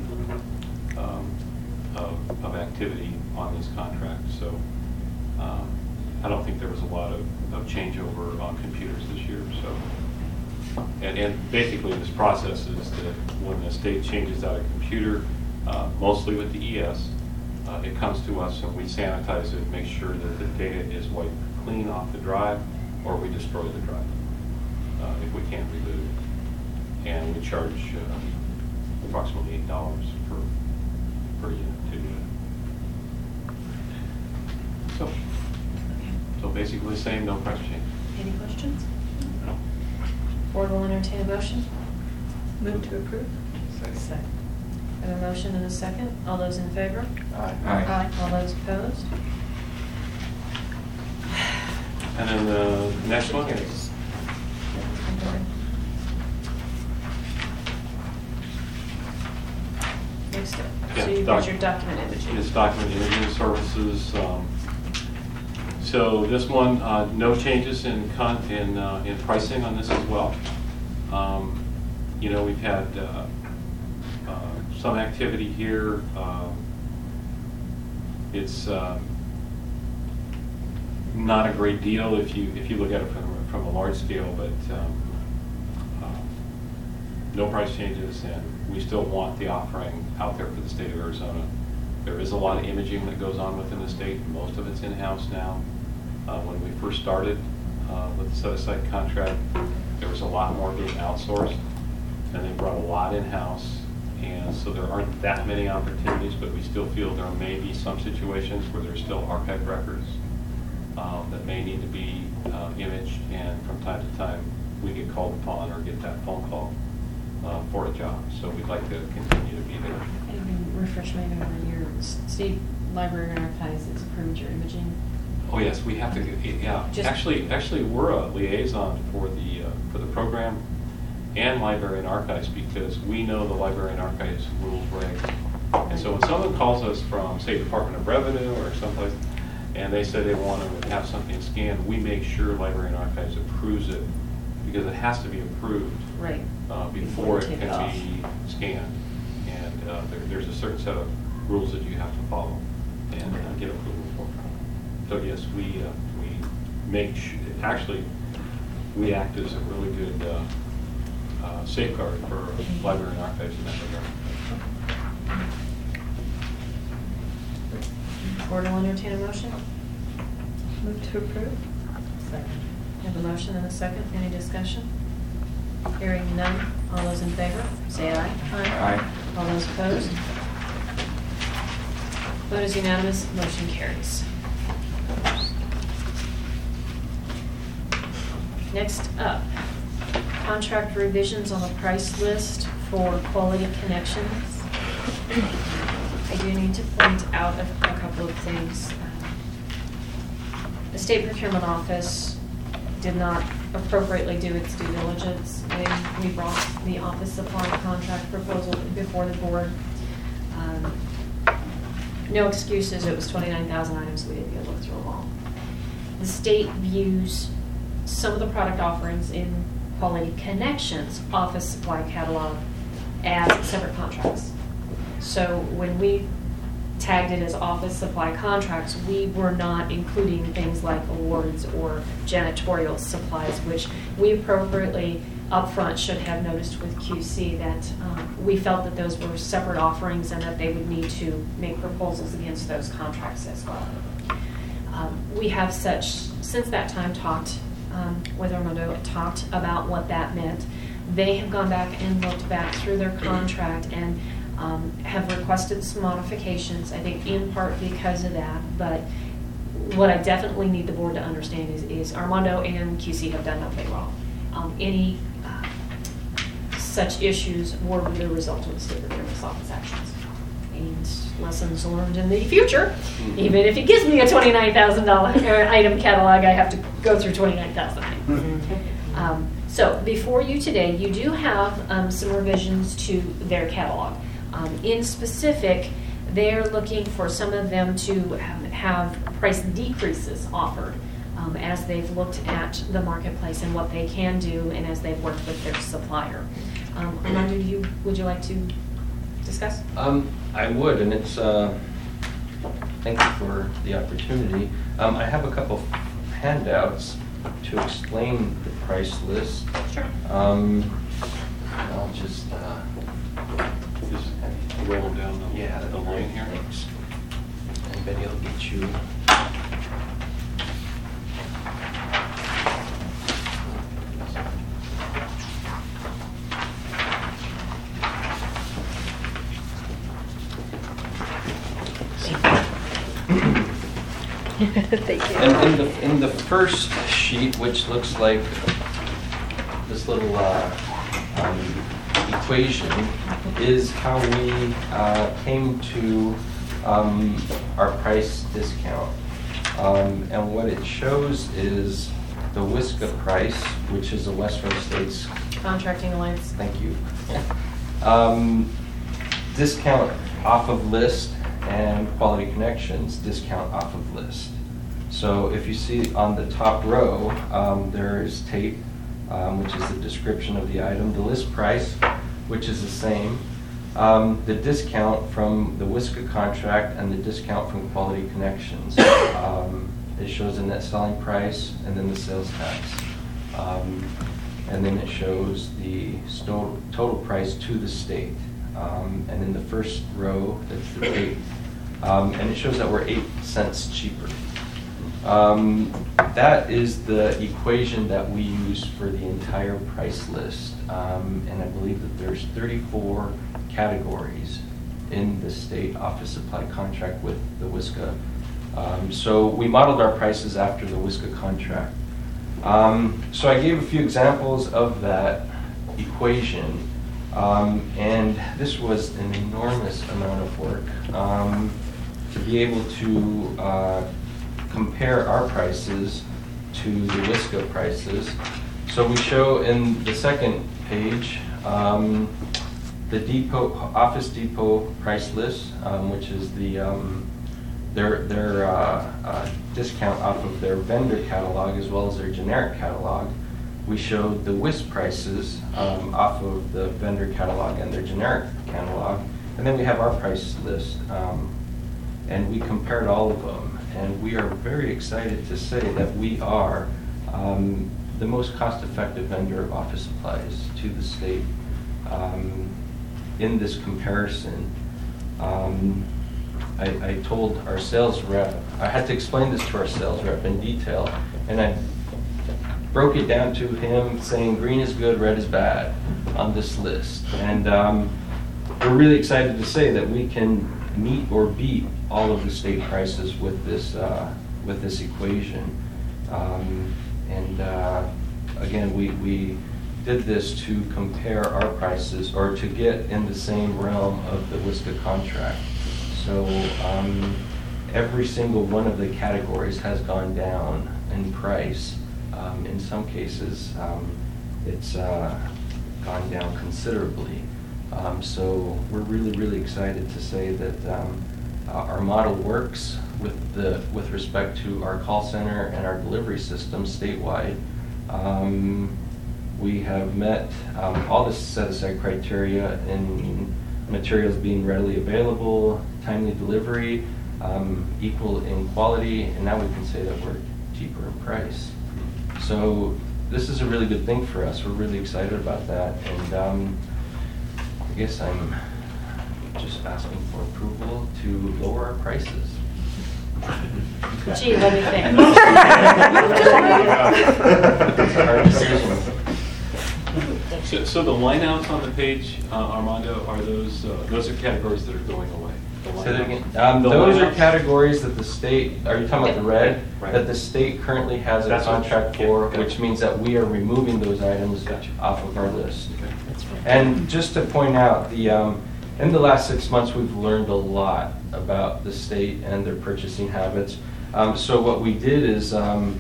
of activity on these contracts. So I don't think there was a lot of changeover on computers this year. So, and basically this process is that when the state changes out a computer, mostly with the ES, it comes to us and we sanitize it, make sure that the data is wiped clean off the drive, or we destroy the drive if we can't reboot it. And we charge approximately $8 per unit to do that. So basically the same, no price change. Any questions? Board will entertain a motion. Move to approve? Second. I have a motion and a second. All those in favor? Aye. All those opposed? And then the next one is Next up. Yeah, So you've got your document imaging. It's document imaging services. So this one, no changes in pricing on this as well. You know, we've had some activity here. It's not a great deal if you look at it from a large scale, but no price changes, and we still want the offering out there for the state of Arizona. There is a lot of imaging that goes on within the state. Most of it's in-house now. When we first started with the set-aside contract, there was a lot more being outsourced, and they brought a lot in-house, And so there aren't that many opportunities, but we still feel there may be some situations where there's still archived records that may need to be imaged, and from time to time, we get called upon or get that phone call for a job. So we'd like to continue to be there. And refresh my memory, your state library and archives has approved your imaging. Oh, yes, we have to, yeah. Just- Actually, we're a liaison for the program and library and archives, because we know the library and archives rules regs. And so when someone calls us from, say, Department of Revenue or someplace, and they say they want to have something scanned, we make sure library and archives approves it, because it has to be approved Right. before it Take it can off. be scanned. And there's a certain set of rules that you have to follow and get approval for. So yes, we make actually we act as a really good safeguard for library and archives in that regard. Board will entertain a motion. Move to approve. Second. Have a motion and a second. Any discussion? Hearing none. All those in favor, say aye. Aye. All those opposed? Vote is unanimous. Motion carries. Next up, contract revisions on the price list for Quality Connections. I do need to point out a couple of things. The State Procurement Office did not appropriately do its due diligence when we brought the office supply contract proposal before the board. No excuses, it was 29,000 items, we didn't go look through them all. The state views some of the product offerings in Quality Connections office supply catalog as separate contracts. So when we tagged it as office supply contracts, we were not including things like awards or janitorial supplies, which we appropriately upfront should have noticed with QC that we felt that those were separate offerings and that they would need to make proposals against those contracts as well. We have since that time talked with Armando, talked about what that meant. They have gone back and looked back through their contract and have requested some modifications, I think in part because of that, but what I definitely need the board to understand is Armando and QC have done nothing wrong. Any such issues were the result of the State Procurement Office actions. And lessons learned in the future, even if it gives me a $29,000 item catalog, I have to go through 29,000 items. So before you today, you do have some revisions to their catalog. In specific, they're looking for some of them to have price decreases offered as they've looked at the marketplace and what they can do, and as they've worked with their supplier. Armando, would you like to discuss? I would, and it's, thank you for the opportunity. I have a couple handouts to explain the price list. Sure. I'll just roll down the line here. Thanks. Anybody will get you. Thank you. And in the first sheet, which looks like this little equation, is how we came to our price discount. And what it shows is the WSCA price, which is a Western States Contracting Alliance. Thank you. Discount off of list, and Quality Connections discount off of list. So if you see on the top row, there is tape, which is the description of the item, the list price, which is the same, the discount from the WSCA contract, and the discount from Quality Connections. It shows the net selling price and then the sales tax. And then it shows the total price to the state. And in the first row, that's the tape. And it shows that we're 8 cents cheaper. That is the equation that we use for the entire price list. And I believe that there's 34 categories in the state office supply contract with the WSCA. So we modeled our prices after the WSCA contract. So I gave a few examples of that equation. And this was an enormous amount of work to be able to compare our prices to the WSCA prices. So we show in the second page the Depot, Office Depot price list, which is the their discount off of their vendor catalog as well as their generic catalog. We showed the WISP prices off of the vendor catalog and their generic catalog, and then we have our price list, and we compared all of them. And we are very excited to say that we are the most cost-effective vendor of office supplies to the state in this comparison. I told our sales rep, I had to explain this to our sales rep in detail, and I broke it down to him saying green is good, red is bad on this list. And we're really excited to say that we can meet or beat all of the state prices with this equation. Again, we did this to compare our prices or to get in the same realm of the WSCA contract. So every single one of the categories has gone down in price. In some cases, it's gone down considerably. So we're really, really excited to say that our model works with respect to our call center and our delivery system statewide. We have met all the set-aside criteria in materials being readily available, timely delivery, equal in quality, and now we can say that we're cheaper in price. So this is a really good thing for us. We're really excited about that, and I guess I'm just asking for approval to lower our prices. Gee, what do you think? So the lineouts on the page, Armando, are those are categories that are going away? Say that again. The Those are lineouts? categories that the state, are you talking about the red? Right. That the state currently has a That's what- contract yeah, for, gotcha. which means that we are removing those items Gotcha. off of our list. Okay. And just to point out, in the last 6 months, we've learned a lot about the state and their purchasing habits. So what we did is I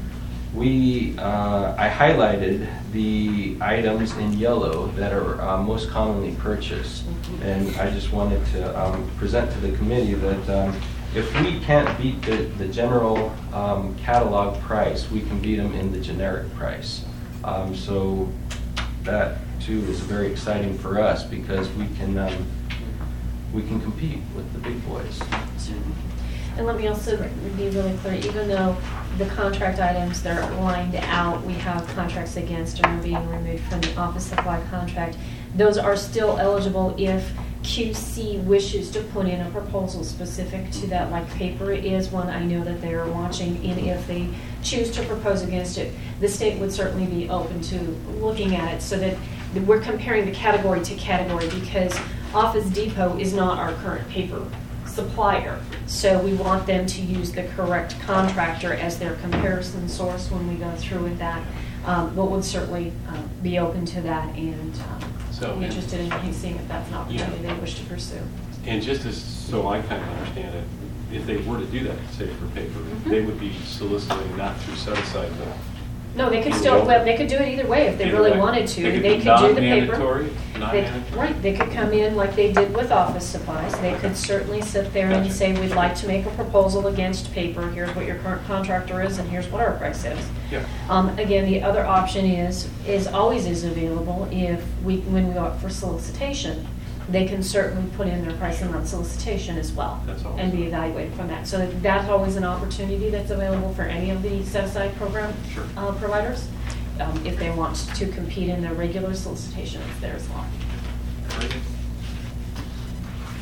highlighted the items in yellow that are most commonly purchased. And I just wanted to present to the committee that if we can't beat the general catalog price, we can beat them in the generic price. So that too is very exciting for us because we can compete with the big boys. And let me also be really clear, even though the contract items that are lined out, we have contracts against and are being removed from the office supply contract, those are still eligible if QC wishes to put in a proposal specific to that, like paper is one I know that they're watching, and if they choose to propose against it, the state would certainly be open to looking at it so that we're comparing the category to category, because Office Depot is not our current paper supplier. So we want them to use the correct contractor as their comparison source when we go through with that. But would certainly be open to that and be interested in seeing if that's an opportunity they wish to pursue. And just so I kind of understand it, if they were to do that, say for paper, they would be soliciting not through set-aside, but No, they could Either still, way. well, they could do it either way if they Either really way. wanted to. They could They do could do the paper. non-mandatory, non-mandatory? Right, they could come in like they did with office supplies. They could certainly sit there and Gotcha. say, we'd like to make a proposal against paper. Here's what your current contractor is and here's what our price is. Yeah. Again, the other option is always available if when we go up for solicitation. They can certainly put in their pricing on solicitation as well. That's always- and be evaluated from that. So that's always an opportunity that's available for any of the set-aside program Sure. providers. If they want to compete in their regular solicitation, it's there as well.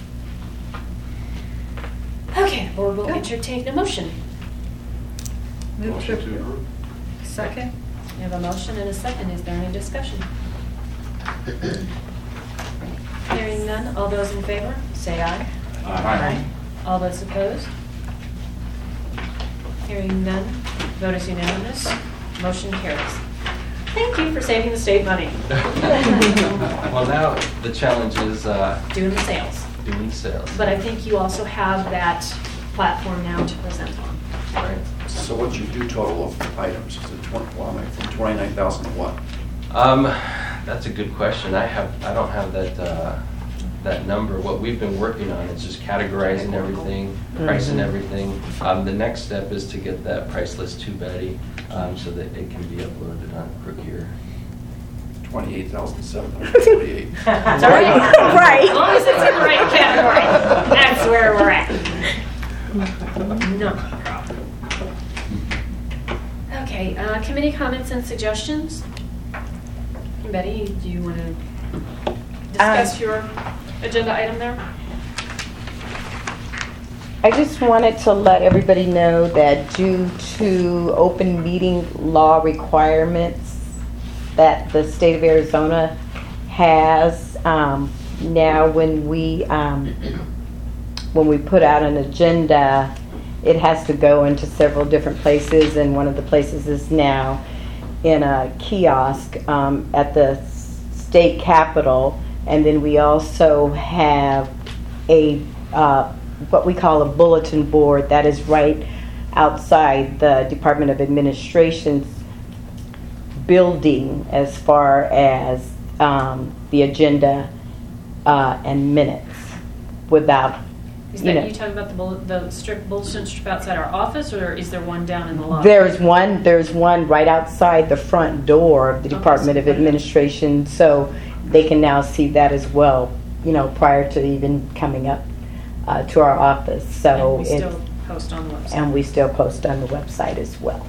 Okay, board will entertain a motion. Move to Motion to approve. approve. Second? We have a motion and a second. Is there any discussion? Hearing none, all those in favor, say aye. Aye. All those opposed? Hearing none, vote is unanimous. Motion carries. Thank you for saving the state money. Well, now the challenge is Doing the sales. doing sales. But I think you also have that platform now to present on. Right. So what's your due total of items? Is it 20, well, I'm from 29,000 to what? That's a good question. I don't have that number. What we've been working on is just categorizing everything, pricing everything. The next step is to get that price list to Betty, so that it can be uploaded on Procure. 28,748. That's all right. Right. As long as it's in the right category, that's where we're at. No problem. Okay, committee comments and suggestions? Betty, do you want to discuss your agenda item there? I just wanted to let everybody know that due to open meeting law requirements that the state of Arizona has, now when we put out an agenda, it has to go into several different places, and one of the places is now in a kiosk at the state capitol. And then we also have a what we call a bulletin board that is right outside the Department of Administration's building as far as the agenda and minutes without, Is that you talking about the bulletin strip outside our office, or is there one down in the lobby? There's one right outside the front door of the Department of Administration, so they can now see that as well, prior to even coming up to our office. So And we still post on the website. and we still post on the website as well.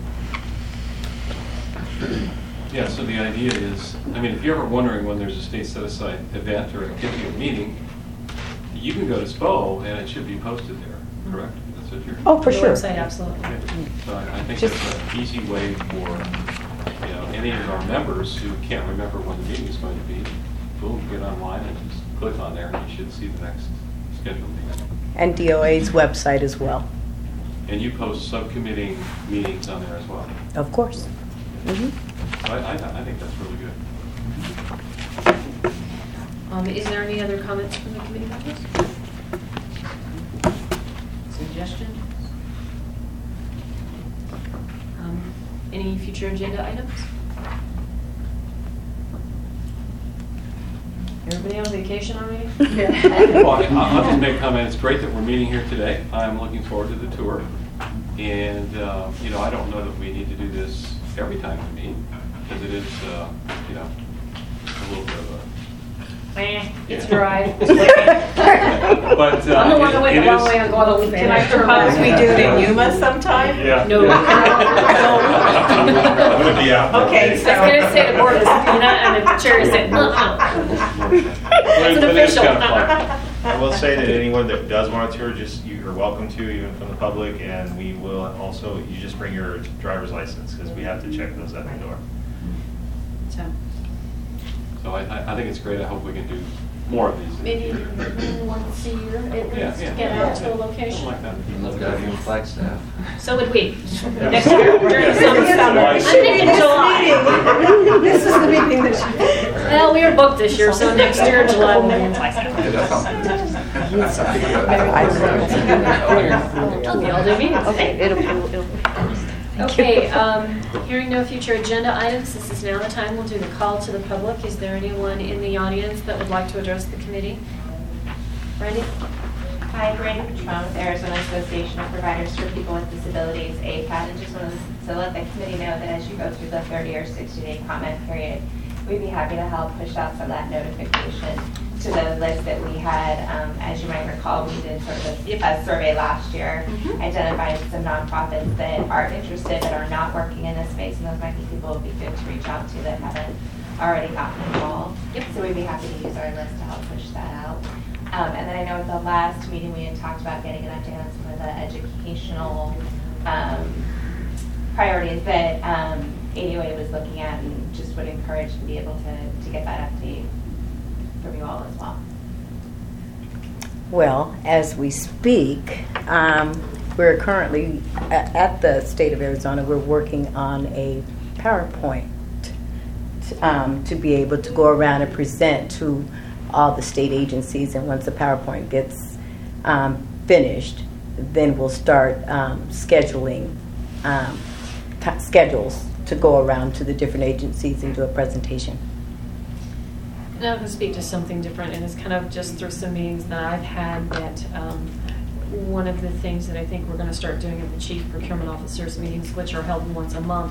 Yeah, so the idea is, if you're ever wondering when there's a state set-aside event or activity or meeting, you can go to SPO and it should be posted there, correct? That's what you're... Oh, for The sure. website, absolutely. So I think Just- it's an easy way for, any of our members who can't remember when the meeting is going to be, boom, get online and just click on there and you should see the next scheduled meeting. And DOA's website as well, And you post subcommittee meetings on there as well. of course. Mhm. So I think that's really good. Is there any other comments from the committee members? Suggestions? Any future agenda items? Everybody on vacation already? Well, I'll just make a comment. It's great that we're meeting here today. I'm looking forward to the tour. And, I don't know that we need to do this every time we meet, because it is, a little bit of It's Yeah. dry. But I'm the one that went the wrong way on Guadalupe. Can I propose we do it in Yuma sometime? No. I'm gonna be out. Okay, I was gonna say the board is, and the chair is saying, It's an official. I will say that anyone that does want to tour, you're welcome to, even from the public, and we will also, you just bring your driver's license, because we have to check those at the door. So I think it's great. I hope we can do more of these. in the Maybe future. once a year, at Yeah, least, yeah. get out to a Something location. like that. You love driving in Flagstaff. So would we, next year, during the summer. I'm thinking July. This is the meeting that she... Well, we were booked this year, so next year, July, we'll be in Flagstaff. The all-day meetings. Okay, hearing no future agenda items, this is now the time we'll do the call to the public. Is there anyone in the audience that would like to address the committee? Brandy? Hi, Brandy Patron with Arizona Association of Providers for People with Disabilities, APAD, and just wanted to let the committee know that as you go through the 30 or 60-day comment period, we'd be happy to help push out some of that notification to the list that we had. As you might recall, we did sort of a survey last year, identified some nonprofits that are interested but are not working in this space, and those might be people who would be good to reach out to that haven't already gotten involved. So we'd be happy to use our list to help push that out. And then I know at the last meeting we had talked about getting an update on some of the educational priorities that ADOA was looking at, and just would encourage to be able to get that update from you all as well. Well, as we speak, we're currently at the state of Arizona. We're working on a PowerPoint to be able to go around and present to all the state agencies. And once the PowerPoint gets finished, then we'll start scheduling schedules to go around to the different agencies and do a presentation. Now I'm going to speak to something different, and it's kind of just through some meetings that I've had that one of the things that I think we're going to start doing at the Chief Procurement Officers meetings, which are held once a month,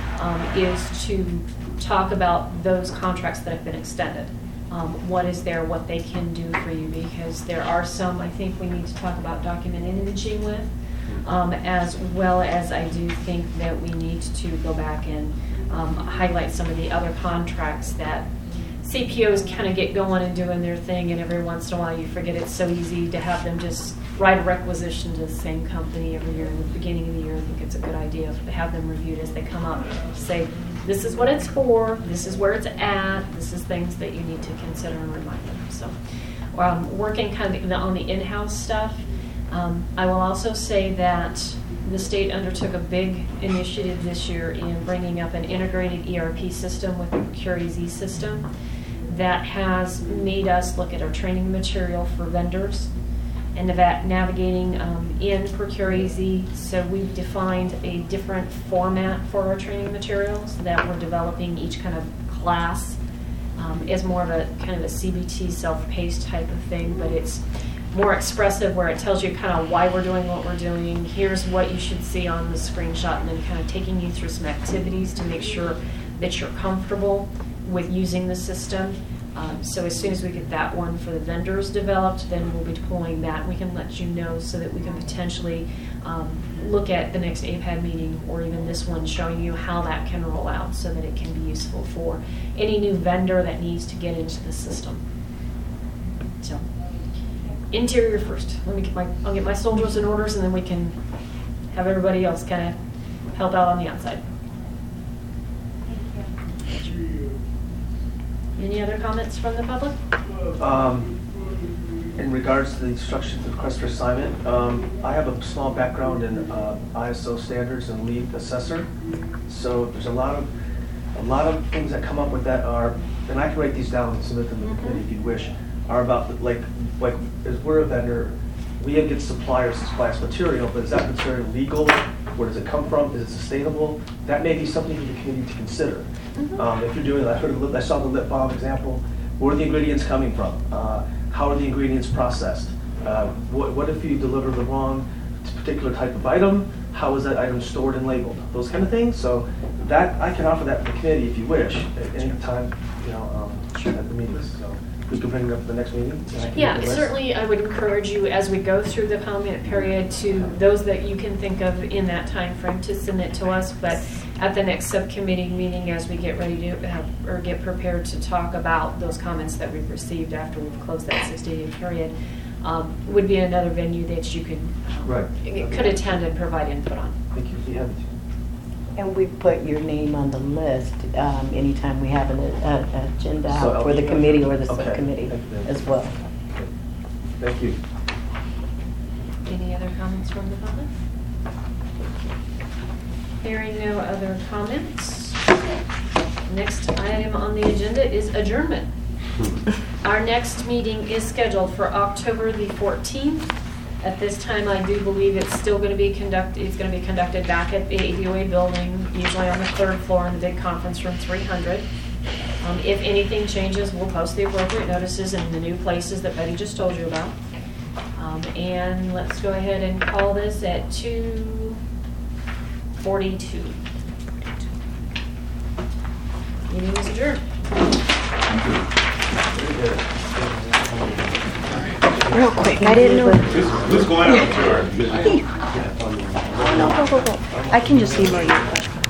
is to talk about those contracts that have been extended. What is there, what they can do for you, because there are some I think we need to talk about document imaging with, as well as I do think that we need to go back and highlight some of the other contracts that CPOs kind of get going and doing their thing, and every once in a while you forget it's so easy to have them just write a requisition to the same company every year in the beginning of the year. I think it's a good idea to have them reviewed as they come up. Say, this is what it's for, this is where it's at, this is things that you need to consider and remind them. So working kind of on the in-house stuff. I will also say that the state undertook a big initiative this year in bringing up an integrated ERP system with the ProcureEZ system that has made us look at our training material for vendors and navigating in ProcureEZ. So we've defined a different format for our training materials that we're developing. Each kind of class is more of a kind of a CBT self-paced type of thing, but it's more expressive, where it tells you kind of why we're doing what we're doing. Here's what you should see on the screenshot, and then kind of taking you through some activities to make sure that you're comfortable with using the system. So as soon as we get that one for the vendors developed, then we'll be deploying that, and we can let you know so that we can potentially look at the next APAD meeting or even this one, showing you how that can roll out so that it can be useful for any new vendor that needs to get into the system. So interior first. I'll get my soldiers in orders, and then we can have everybody else kind of help out on the outside. Any other comments from the public? In regards to the instructions and request for assignment, I have a small background in ISO standards and lead assessor. So there's a lot of things that come up with that are, and I can write these down and submit them to the committee if you wish, are about like as we're a vendor, we get suppliers to supply us material, but is that material legal? Where does it come from? Is it sustainable? That may be something for the committee to consider. If you're doing, I saw the lip balm example. Where are the ingredients coming from? How are the ingredients processed? What if you deliver the wrong particular type of item? How is that item stored and labeled? Those kind of things. So that I can offer that to the committee if you wish at any time, at the meetings. So we can bring it up at the next meeting. Yeah, certainly I would encourage you as we go through the comment period to those that you can think of in that time frame to submit to us, but at the next subcommittee meeting, as we get ready to have, or get prepared to talk about those comments that we've received after we've closed that 60-day period, would be another venue that you could could attend and provide input on. Thank you. You have it. And we put your name on the list anytime we have an agenda out for the committee or the subcommittee as well. Thank you. Any other comments from the public? Hearing no other comments, next item on the agenda is adjournment. Our next meeting is scheduled for October the 14th. At this time, I do believe it's still going to be conducted. It's going to be conducted back at the ADOA building, usually on the 3rd floor in the big conference room 300. If anything changes, we'll post the appropriate notices in the new places that Betty just told you about. And let's go ahead and call this at 2:42. Meeting is adjourned. Real quick, I didn't know. Who's going on tour? No, go. I can just email you.